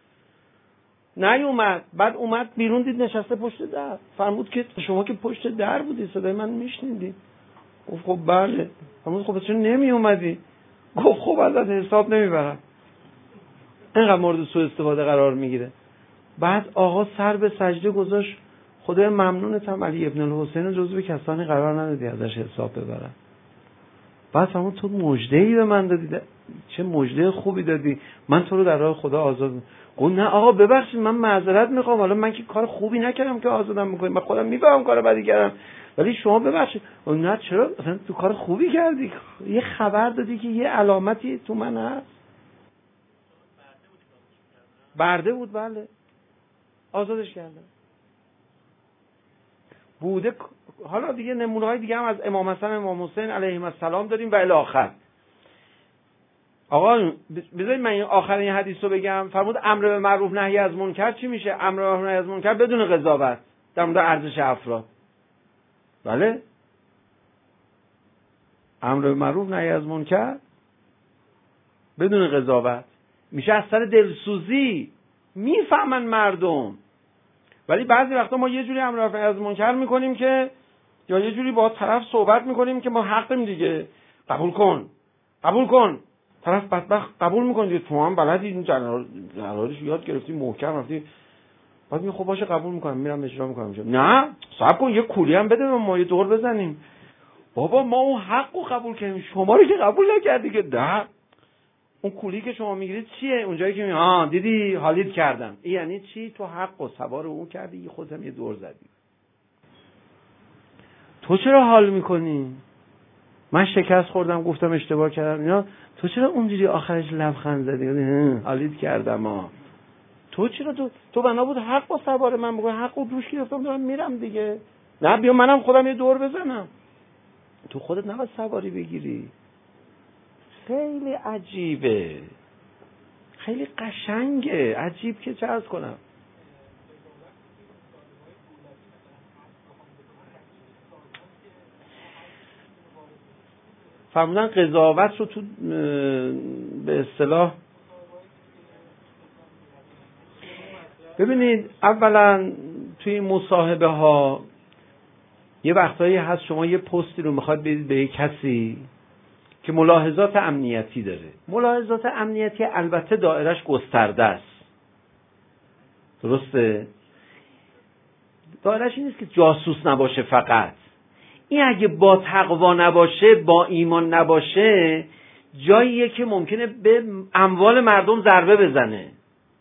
نیومد. بعد اومد بیرون دید نشسته پشت در. فرمود که شما که پشت در بودی صدای من میشنیدی؟ گفت خب بله. فرمود خب چرا نمی اومدی؟ گفت خب ازت حساب نمیبرم. اینقدر مورد سوء استفاده قرار میگیره. بعد آقا سر به سجده گذاشت، خدای ممنونتم علی ابن الحسین جزو کسانی قرار ندادی ازش حساب ببرم. بعد فرمود تو مژده‌ای به من دادی. چه مژده خوبی دادی، من تو رو در راه خدا آزاد می‌کنم. گفت نه آقا ببخشید من معذرت میخوام، حالا من که کار خوبی نکردم که آزادم میکنی، من خودم میفهمم کار بدی کردم، ولی شما ببخشید. نه چرا، اصلا تو کار خوبی کردی، یه خبر دادی که یه علامتی تو من هست. برده بود بله، آزادش کردن. بوده. حالا دیگه نمونه‌های دیگه هم از امام حسن امام حسین علیهم السلام داریم و الی آخر. آقا بذارید من این آخرین حدیث رو بگم. فرمود امر به معروف نهی از منکر چی میشه؟ امر به معروف نهی از منکر بدون قضاوت در مورد ارزش افراد. بله، امر به معروف نهی از منکر بدون قضاوت میشه از سر دلسوزی. میفهمن مردم، ولی بعضی وقتا ما یه جوری امر به معروف نهی از منکر میکنیم که، یا یه جوری با طرف صحبت میکنیم که ما حقیم دیگه، قبول کن. طرف بدبخت قبول میکنه دیگه، تو هم بلدی این جلالش یاد گرفتی محکم رفتی. بعد میگه خب باشه قبول میکنم، میرم اجرا میکنم. نه صبر کن یه کولی هم بده ما یه دور بزنیم. بابا ما اون حقو قبول کردیم، شما رو که قبول نکردی که. ده اون کولی که شما میگیرید چیه؟ اونجایی که دیدی حالیت کردم، این یعنی چی؟ تو حقو سوار اون کردی، خودت هم یه دور زدی. تو چرا حال میکنی؟ من شکست خوردم گفتم اشتباه کردم اینا، تو چرا اونجوری آخرش لبخند زدی حالیت کردم تو چرا تو بنا بود حق با سوار من بگو، حق رو روش گرفتم دارم میرم دیگه. نه بیا منم خودم یه دور بزنم. تو خودت نباید سواری بگیری. خیلی عجیبه، خیلی قشنگه. عجیب که چه عرض کنم. فرمودن قضاوت رو تو به اصطلاح ببینید، اولا توی مصاحبه ها یه وقتایی هست شما یه پستی رو میخواد بدید به یه کسی که ملاحظات امنیتی داره. ملاحظات امنیتی البته دایرش گسترده است، درسته؟ دایرش این نیست که جاسوس نباشه فقط. این اگه با تقوا نباشه، با ایمان نباشه، جاییه که ممکنه به اموال مردم ضربه بزنه.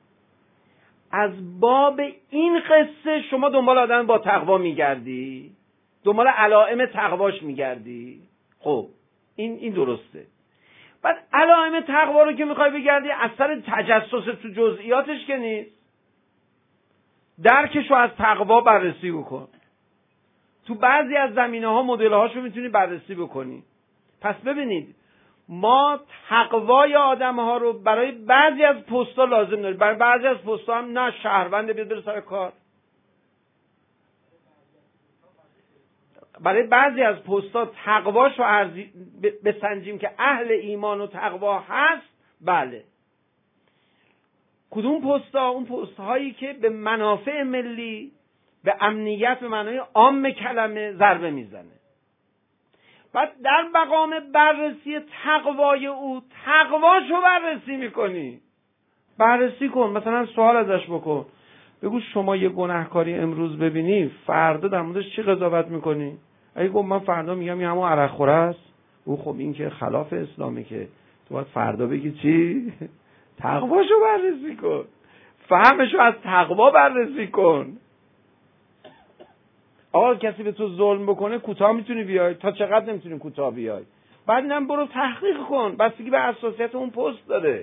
از باب این قصه شما دنبال آدم با تقوا میگردی، دنبال علائم تقواش میگردی. خب این درسته. بعد علائم تقوا رو که میخوای بگردی، اثر تجسس تو جزئیاتش که نیست، درکشو از تقوا بررسی بکن. تو بعضی از زمینه‌ها مدل‌هاشو میتونی بررسی بکنی. پس ببینید، ما تقوای آدم‌ها رو برای بعضی از پست‌ها لازم داریم، برای بعضی از پست‌ها هم نه، شهروند بیاد بره سر کار. برای بعضی از پست‌ها تقواشو بسنجیم که اهل ایمان و تقوا هست. بله. کدوم پست‌ها؟ اون پست‌هایی که به منافع ملی، به امنیت به معنای عام کلمه ضربه میزنه. بعد در مقام بررسی تقوای او، تقواشو بررسی میکنی. بررسی کن، مثلا سوال ازش بکن، بگو شما یه گناهکاری امروز ببینی، فردا در موردش چی قضاوت میکنی؟ اگه گفت من فردا میگم این همون عرق خوره است، او خب این که خلاف اسلامی، که تو باید فردا بگی چی؟ تقواشو بررسی کن، فهمشو از تقوا بررسی کن. آقا کسی به تو ظلم بکنه کوتاه میتونی بیای، تا چقدر نمیتونی کوتاه بیای. بعد اینم برو تحقیق کن، بستگی به حساسیت اون پست داره.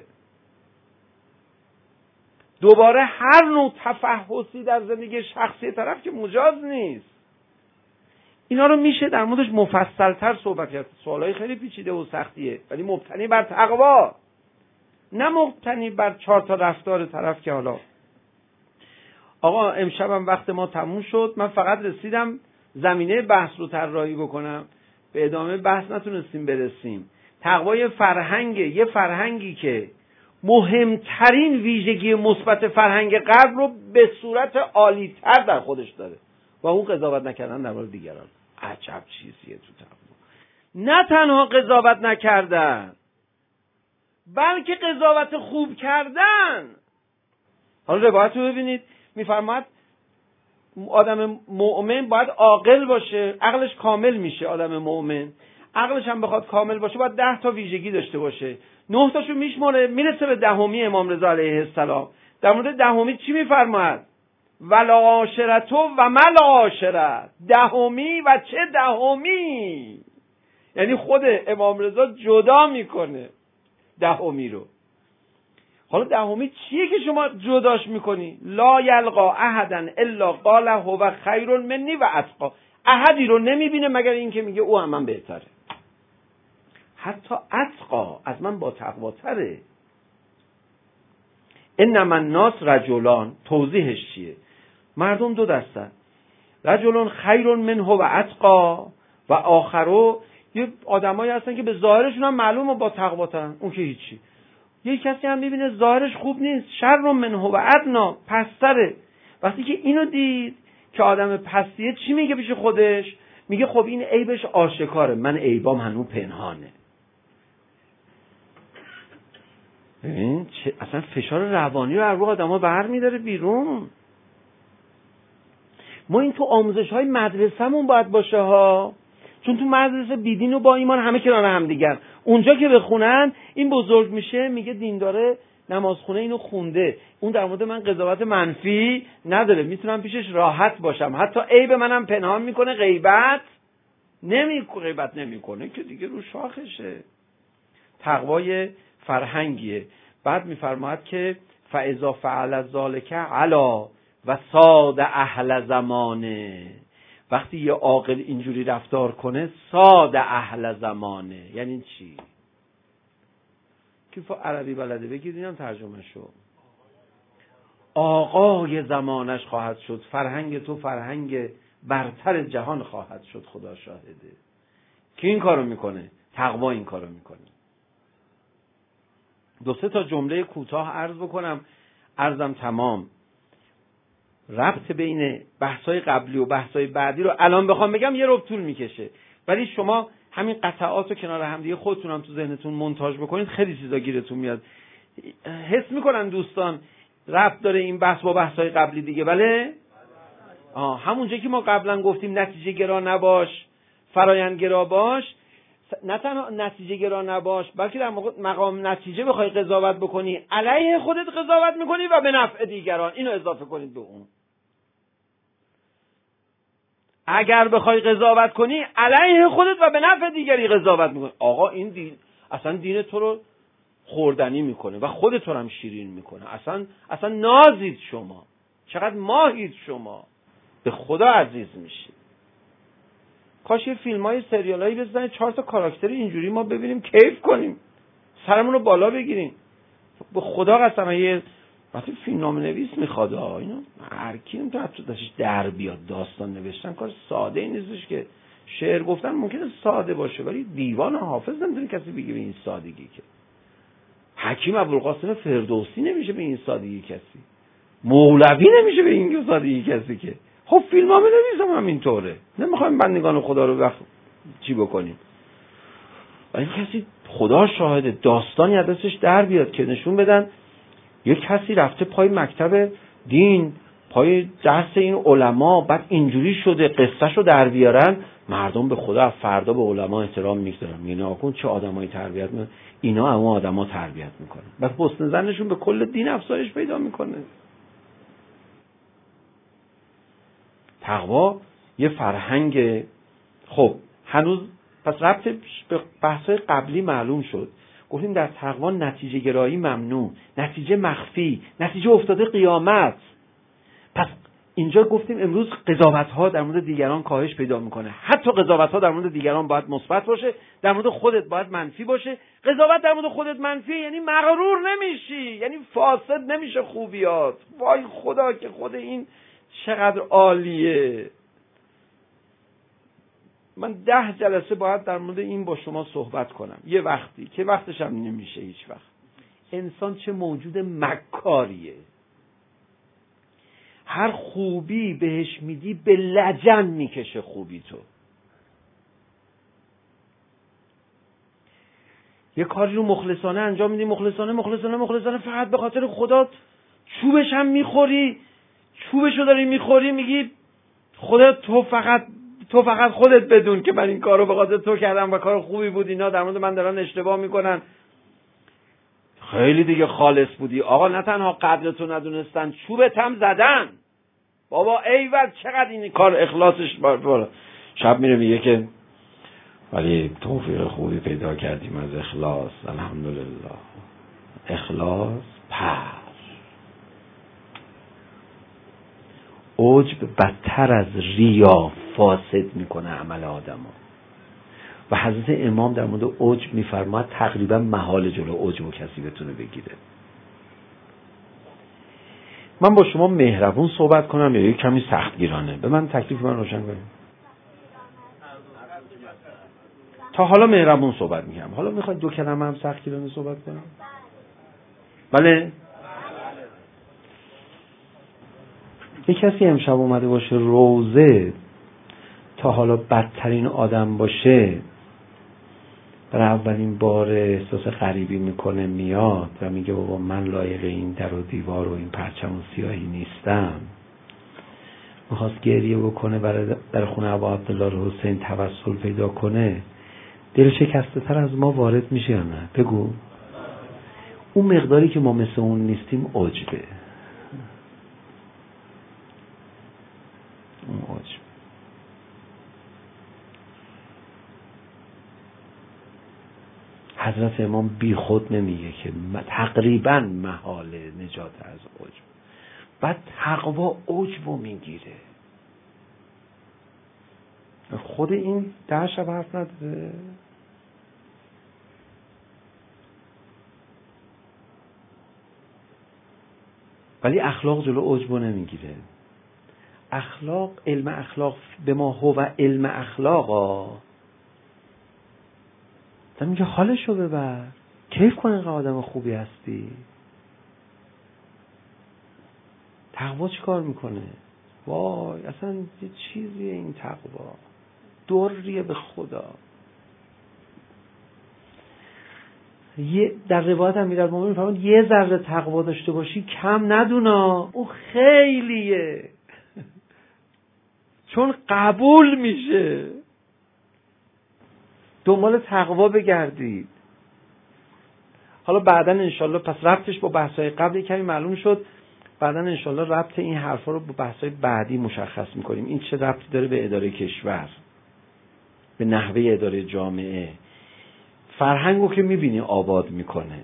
دوباره هر نوع تفحصی در زندگی شخصی طرف که مجاز نیست. اینا رو میشه در موردش مفصل‌تر صحبت کرد. سوالای خیلی پیچیده و سختیه، ولی مبتنی بر تقوا، نه مبتنی بر 4 تا رفتار طرف که حالا. آقا امشبم وقت ما تموم شد، من فقط رسیدم زمینه بحث رو طراحی بکنم، به ادامه بحث نتونستیم برسیم. تقوا یه فرهنگی که مهمترین ویژگی مثبت فرهنگ غرب رو به صورت عالی‌تر در خودش داره و اون قضاوت نکردن در مورد دیگران. عجب چیزیه تو تقوا. نه تنها قضاوت نکردن، بلکه قضاوت خوب کردن. حالا روایت رو ببینید، میفرماید آدم مؤمن باید عاقل باشه، عقلش کامل میشه. آدم مؤمن عقلش هم بخواد کامل باشه باید 10 تا ویژگی داشته باشه. 9 تاشو میشماره، میرسه به 10می امام رضا علیه السلام. در مورد 10می چی میفرماید؟ والعاشرة و مل عاشرة. 10می و چه 10می، یعنی خود امام رضا جدا میکنه 10می رو. حالا 10می چیه که شما جداش میکنی؟ لا یلقا احدا الا قال هو خیر منی و اتقی. احدی رو نمیبینه مگر این که میگه او هم من بهتره، حتی اتقا، از من با تقواتره. انما الناس رجلان، توضیحش چیه؟ مردم 2 دستن، رجلون خیر منه و اتقا و آخرو، یه آدمایی هستن که به ظاهرشون هم معلومه با تقواتن، اون که هیچی. یه کسی هم میبینه ظاهرش خوب نیست، شر منه و ادنا، پستره. وقتی که اینو دید که آدم پستیه، چی میگه پیش خودش؟ میگه خب این عیبش آشکاره، من عیبام هنوز پنهانه. ببین اصلا فشار روانی رو از روی آدم‌ها برمی‌داره بیرون. ما این تو آموزش‌های مدرسه‌مون باید باشه ها، چون تو مدرسه بیدین و با ایمان همه کنار هم دیگر. اونجا که بخونن این بزرگ میشه میگه دینداره، نمازخونه اینو خونده، اون در مورد من قضاوت منفی نداره، میتونم پیشش راحت باشم، حتی عیب منم پنهان میکنه، غیبت نمیکنه که دیگه رو شاخشه. تقوای فرهنگیه. بعد میفرماید که فاذا فعل ذلک علا و صاد اهل زمانه. وقتی یه عاقل اینجوری رفتار کنه، صاد اهل زمانه یعنی چی؟ کیف عربی بلده بگید اینم ترجمه شو. آقای زمانش خواهد شد، فرهنگ تو فرهنگ برتر جهان خواهد شد. خدا شاهده. کی این کارو میکنه؟ تقوا این کارو میکنه. 2-3 تا جمله کوتاه عرض بکنم، عرضم تمام. ربط بین بحث‌های قبلی و بحث‌های بعدی رو الان بخوام بگم یه ربع طول میکشه، ولی شما همین قطعات رو کنار هم دیگه خودتون هم تو ذهنتون مونتاژ بکنید، خیلی چیزا گیرتون میاد. حس میکنن دوستان ربط داره این بحث با بحث‌های قبلی دیگه؟ بله؟ همونجا که ما قبلا گفتیم نتیجه گرا نباش، فرایند گرا باش. نه تنها نتیجه گرا نباش، بلکه در مقام نتیجه بخوای قضاوت بکنی، علیه خودت قضاوت میکنی و به نفع دیگران. اینو اضافه کنید به اون. اگر بخوای قضاوت کنی، علیه خودت و به نفع دیگری قضاوت میکنی. آقا این دین اصلا دین تو رو خوردنی میکنه و خودت رو هم شیرین میکنه. اصلا نازید شما، چقدر ماهید شما، به خدا عزیز میشید. کاش یه فیلمای سریالایی بزنید 4 تا کاراکتر اینجوری ما ببینیم، کیف کنیم، سرمون رو بالا بگیریم. به خدا قسم یه وقتی فیلمنامه نویس میخواد اینو هر کی نمیتونه دستش در بیاد. داستان نوشتن کار ساده ای نیستش که. شعر گفتن ممکنه ساده باشه، ولی دیوان حافظ نمیتونه کسی بگه به این سادگی که. حکیم ابوالقاسم فردوسی نمیشه به این سادگی کسی. مولوی نمیشه به این سادگی کسی که. خب فیلمنامه نویسم هم اینطوره. نمیخوایم بندگان خدا رو وقت چی بکنیم. ولی کسی خدا شاهده داستانی از دستش در بیاد که نشون بدن یک کسی رفته پای مکتب دین، پای درس این علما، بعد اینجوری شده، قصهشو در بیارن، مردم به خدا فردا به علما احترام میذارن. یعنی آقا چه آدمایی تربیت میکنن، اینا هم آدما تربیت میکنن. بعد حسن ظنشون به کل دین افزایش پیدا میکنه. تقوا یه فرهنگ. خب هنوز پس ربط به بحث‌های قبلی معلوم شد. گفتیم در تقوا نتیجه گرایی ممنوع، نتیجه مخفی، نتیجه افتاده قیامت. پس اینجا گفتیم امروز قضاوت‌ها در مورد دیگران کاهش پیدا میکنه. حتی قضاوت‌ها در مورد دیگران باید مثبت باشه، در مورد خودت باید منفی باشه. قضاوت در مورد خودت منفی یعنی مغرور نمیشی، یعنی فاسد نمیشه خوبیات. وای خدا که خود این چقدر عالیه. من 10 جلسه باید در مورد این با شما صحبت کنم، یه وقتی که وقتش هم نمیشه هیچ وقت. انسان چه موجود مکاریه، هر خوبی بهش میدی به لجن میکشه خوبی تو. یه کاری رو مخلصانه انجام میدی، مخلصانه فقط به خاطر خدا، چوبش هم میخوری، چوبشو داری میخوری، میگی خدا تو فقط خودت بدون که من این کارو به خاطر تو کردم و کار خوبی بود، اینا در مورد من دارن اشتباه میکنن. خیلی دیگه خالص بودی آقا، نه تنها قدرتو ندونستن، چوبت هم زدن. بابا ایول چقدر این کار اخلاصش بالا. شب میره میگه که ولی توفیق خوبی پیدا کردیم از اخلاص، الحمدلله. اخلاص عجب بدتر از ریا فاسد میکنه عمل آدمو. و حضرت امام در مورد عجب میفرماید تقریبا محال جلو عجب و کسی بتونه بگیره. من با شما مهربون صحبت کنم یا یک کمی سختگیرانه؟ به من تکلیف من روشن کنید. تا حالا مهربون صحبت میکنم، حالا میخواید 2 کلمه هم سختگیرانه صحبت کنم؟ بله؟ یک کسی امشب اومده باشه روزه، تا حالا بدترین آدم باشه، برای اولین بار احساس غریبی میکنه، میاد و میگه بابا من لایق این در و دیوار و این پرچم و سیاهی نیستم. میخواست گریه بکنه، برای در خونه ابا عبدالله حسین توسل پیدا کنه. دل شکسته تر از ما وارد میشه یا نه؟ بگو. اون مقداری که ما مثل اون نیستیم عجبه. اون عجب. حضرت امام بی خود نمیگه که تقریبا محاله نجات از عجب. بعد تقوا عجبو میگیره. خود این 10 شب حرف نداره. ولی اخلاق جلو عجبو نمیگیره. اخلاق، علم اخلاق به ما هو و علم اخلاقا تا میگه حالشو ببر، کیف کن اینقدر آدم خوبی هستی. تقوا چی کار میکنه؟ وای اصلا یه چیزیه این تقوا، دوریه به خدا. در روایت امیرالمومنین میفرماید یه ذره تقوا داشته باشی کم ندونا، اون خیلیه. چون قبول میشه. دنبال تقوا بگردید. حالا بعداً انشالله، پس ربطش با بحث‌های قبل کمی معلوم شد، بعداً انشالله ربط این حرفا رو با بحث‌های بعدی مشخص میکنیم. این چه ربطی داره به اداره کشور، به نحوه اداره جامعه. فرهنگو که میبینی آباد میکنه.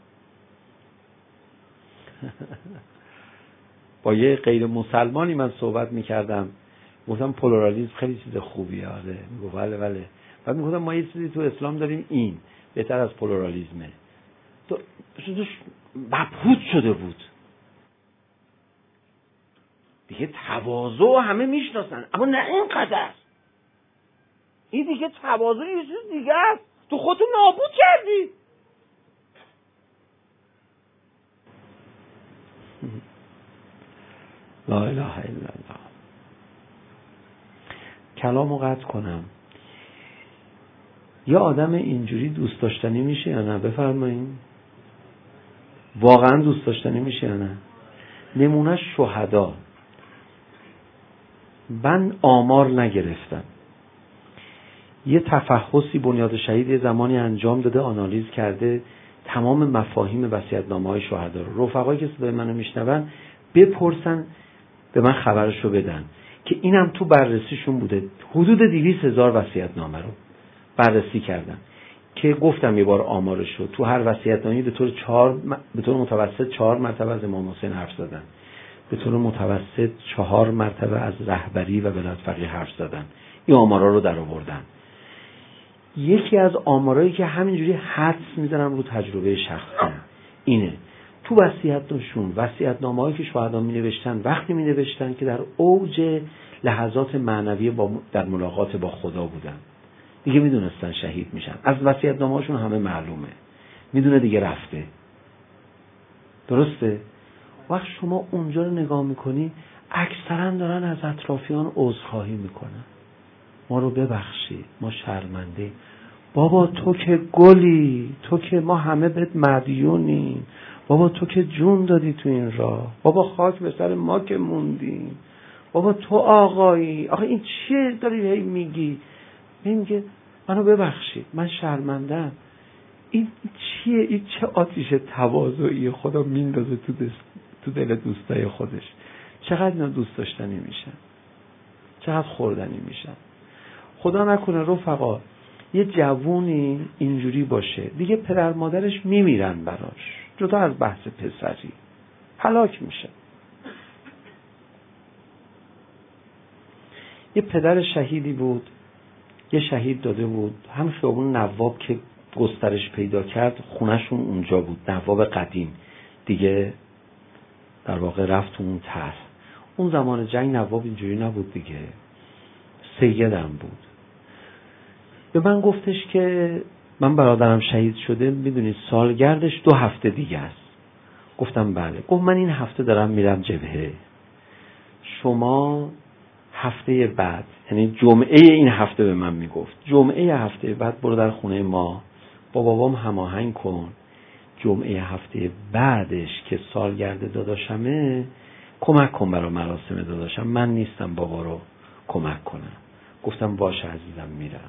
با یه غیر مسلمانی من صحبت میکردم، گفتم پلورالیسم خیلی چیز خوبیه. آره میگفت بله. بعد میگفتم ما یه چیزی تو اسلام داریم این بهتر از پلورالیسمه. تو مبهوت شده بود. دیگه تواضع همه میشناسن، اما نه اینقدر. این دیگه تواضع یه چیز دیگه است. تو خودتو نابود کردی. لا اله الا الله. کلامو قطع کنم. یا آدم اینجوری دوست داشتنی میشه یا نه؟ بفرمایید. واقعا دوست داشتنی میشه یا نه؟ نمونه شهدا. من آمار نگرفتم. یه تفحصی بنیاد شهید یه زمانی انجام داده، آنالیز کرده تمام مفاهیم وصیت‌نامه‌های شهدا رو. رفقایی که صدای منو میشنون بپرسن، به من خبرشو بدن. که اینم تو بررسیشون بوده. حدود 200,000 وصیت‌نامه رو بررسی کردن که گفتم یه بار آمارش رو. تو هر وصیت‌نامه‌ای به طور متوسط 4 مرتبه از امام حسین حرف زدن، به طور متوسط 4 مرتبه از رهبری و ولایت فقیه حرف زدن. این آمارا رو در آوردن. یکی از آمارایی که همینجوری حدس میزنم رو تجربه شخصی اینه، تو وصیت‌نامه‌هایی که شهدا می‌نوشتن وقتی می‌نوشتن که در اوج لحظات معنوی در ملاقات با خدا بودن، دیگه میدونستن شهید میشن. از وصیت‌نامه‌هاشون همه معلومه، میدونه دیگه رفته. درسته؟ وقت شما اونجا رو نگاه میکنی اکثرا دارن از اطرافیان عذرخواهی میکنن، ما رو ببخشید، ما شرمنده، بابا تو که گلی، تو که ما همه بهت مدیونیم، بابا تو که جون دادی تو این راه، بابا خاک به سر ما که موندیم، بابا تو آقایی، آخه این چیه داری هی میگی؟ میگه منو ببخشید، من شرمندم. این چیه؟ این چه آتیش تواضعی خدا میندازه تو دل دوستای خودش. چقدر اینا دوست داشتنی میشن، چقدر خوردنی میشن. خدا نکنه رفقا یه جوونی اینجوری باشه دیگه پدر مادرش میمیرن براش، جدا از بحث پسری هلاک میشه. یه پدر شهیدی بود، یه شهید داده بود، هم خیابون نواب که گسترش پیدا کرد خونهشون اونجا بود، نواب قدیم دیگه در واقع رفت تو اون طرح. اون زمان جنگ نواب اینجوری نبود دیگه، سیدم بود. به من گفتش که من برادرم شهید شده، میدونید سالگردش 2 هفته دیگه است. گفتم بله. گفت من این هفته دارم میرم جبهه، شما هفته بعد، یعنی جمعه این هفته به من میگفت، جمعه هفته بعد برو در خونه ما با بابام هماهنگ کن، جمعه هفته بعدش که سالگرد داداشمه کمک کن برای مراسم داداشم، من نیستم بابا رو کمک کنم. گفتم باشه عزیزم میرم.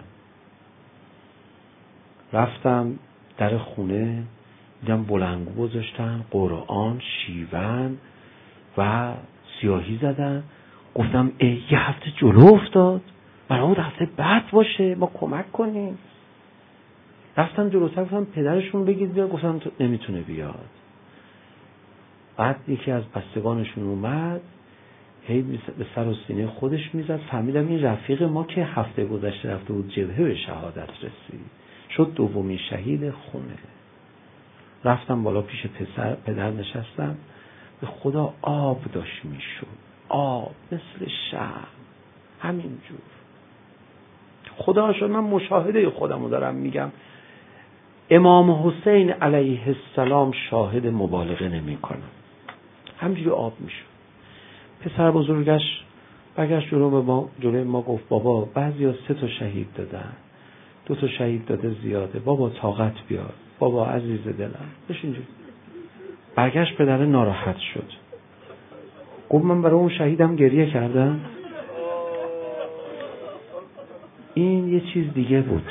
رفتم در خونه، دیدم بلندگو گذاشتن، قرآن، شیون و سیاهی زدن. گفتم یه هفته جلو افتاد، برای اون هفته بعد باشه، ما کمک کنیم. رفتم جلوتر، گفتم پدرشون بگید بیاد. گفتم نمیتونه بیاد. بعد یکی از بستگانشون اومد، هی به سر و سینه خودش میزد. فهمیدم این رفیق ما که هفته گذشته رفته بود جبهه به شهادت رسید، شد دومین شهید خونه. رفتم بالا پیش پدر نشستم، به خدا آب داشت میشد، آب مثل شمع، همینجور. خدا شد من مشاهده خودمو دارم میگم، امام حسین علیه السلام شاهد مبالغه نمی کنم، همینجوری آب میشد. پسر بزرگش برگشت جلوی ما گفت بابا بعضیا 3 تا شهید دادن، 2 تا شهید داده زیاده، بابا طاقت بیار، بابا عزیز دلم بشین اینجوری. برگشت پدر ناراحت شد، گفت من برای اون شهیدم گریه کردم. این یه چیز دیگه بود،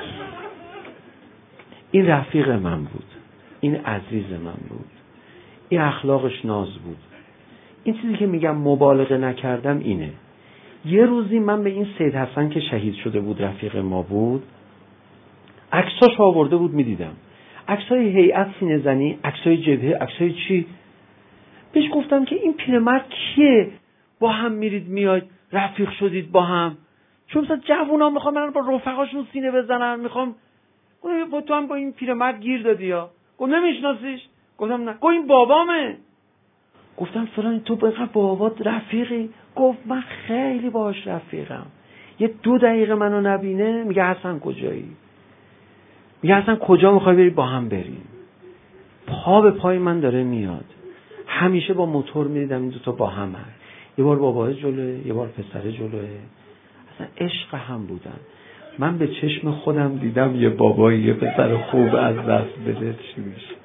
این رفیق من بود، این عزیز من بود، این اخلاقش ناز بود. این چیزی که میگم مبالغه نکردم اینه. یه روزی من به این سید حسن که شهید شده بود رفیق ما بود، عکساش آورده بود میدیدم، عکسای هیئت سینه زنی، عکسای جبهه، عکسای چی. بهش گفتم که این پیرمرد کیه با هم میرید میاید رفیق شدید با هم؟ چون مثلا جوونا میخوام با رفقاشون سینه بزنن، میخوام با تو هم با این پیرمرد گیر دادی یا؟ گفت نمیشناسیش؟ گفتم نه. گفت این بابامه. گفتم فلان تو بقیه بابات رفیقی؟ گفت من خیلی باهاش رفیقم. یه 2 دقیقه منو نبینه میگه حسن کجایی؟ میگه حسن کجا میخوای بری با هم بریم؟ پا به پای من داره میاد. همیشه با موتور میدیدم این 2 تا با هم هست. یه بار باباه جلوه، یه بار پسره جلوه. اصلا عشق هم بودن. من به چشم خودم دیدم یه بابایی یه پسر خوب از دست بده چی میشه.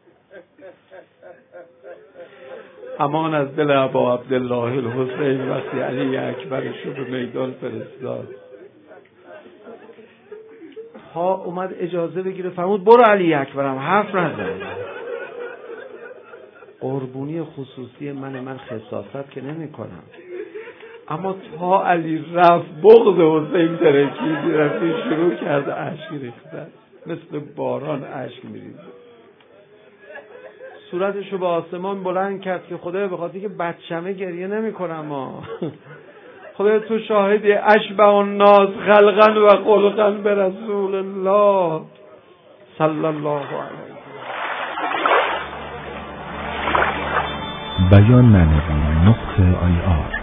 امان از دل ابا عبدالله الحسین وقتی علی اکبرش رو به میدان فرستاد. ها اومد اجازه بگیره، فرمود برو علی اکبرم، حرف نزن. قربونی خصوصی من خصاصت که نمی کنم. اما تا علی رفت بغض حسین ترکید، رفتی شروع کرد اشک ریختن، مثل باران اشک میریزه. صورتشو به آسمان بلند کرد که خدایا به خاطر که بچه‌مه گریه نمی‌کنم خدایا تو شاهدی، اشبه الناس خلقا و خلقا به رسول الله صلی الله علیه بیان معنوی .ir